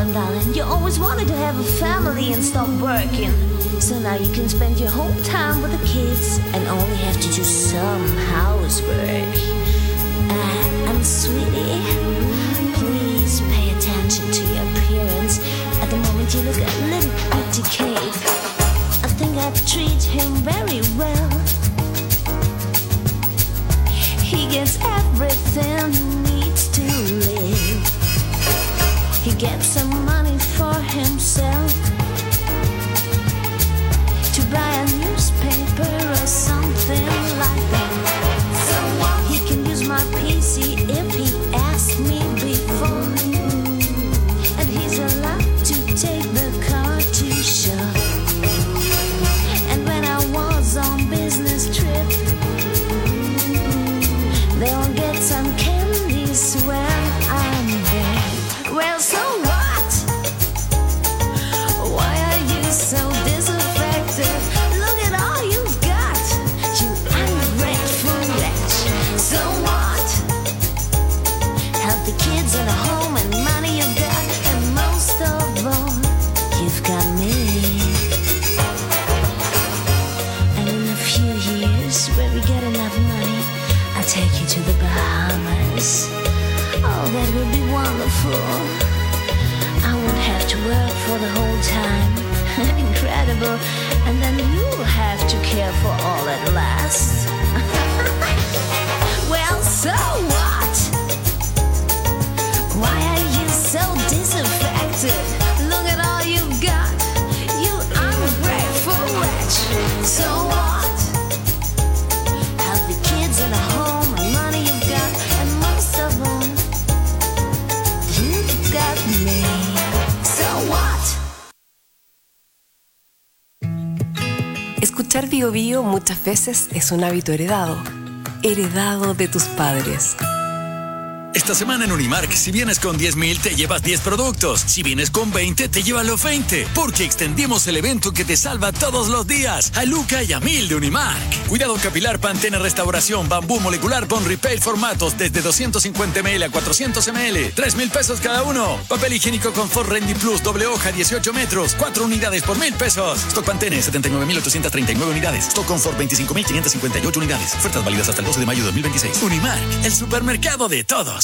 on, darling. You always wanted to have a family and stop working. So now you can spend your whole time with the kids and only have to do some housework. Uh, and sweetie, please pay attention to your appearance. At the moment you look a little bit decayed. I think I treat him very well. He gets everything he needs to live. He gets some money for himself to buy a newspaper or something like that. So he can use my P C if he asked me before. And he's allowed to take the car to shop. And when I was on business trip, they'll get some candies when I'm there. Well, so what? Why are you so disaffected? Look at all you've got, you ungrateful wretch. So what? Healthy kids and a home and money you've got, and most of all, you've got me. And in a few years, when we get enough money, I'll take you to the Bahamas. Oh, that would be wonderful. I won't have to work for the whole time. Incredible. And then you'll have to care for all at last. Well, so what? Why are you so disaffected? Look at all you've got, you ungrateful wretch. So what? Have the kids and a home and money you've got, and most of all, you've got me. So what? Escuchar Bio Bio muchas veces es un hábito heredado, heredado de tus padres. Esta semana en Unimark, si vienes con diez mil, te llevas diez productos. Si vienes con veinte, te llevas los veinte. Porque extendimos el evento que te salva todos los días. A Luca y a Mil de Unimark. Cuidado capilar, Pantene Restauración, Bambú Molecular, Bond Repair formatos desde doscientos cincuenta mililitros a cuatrocientos mililitros. tres mil pesos cada uno. Papel higiénico Confort Rendy Plus, doble hoja, dieciocho metros. cuatro unidades por mil pesos. Stock Pantene, setenta y nueve mil ochocientos treinta y nueve unidades. Stock Confort, veinticinco mil quinientos cincuenta y ocho unidades. Ofertas válidas hasta el doce de mayo de dos mil veintiséis. Unimark, el supermercado de todos.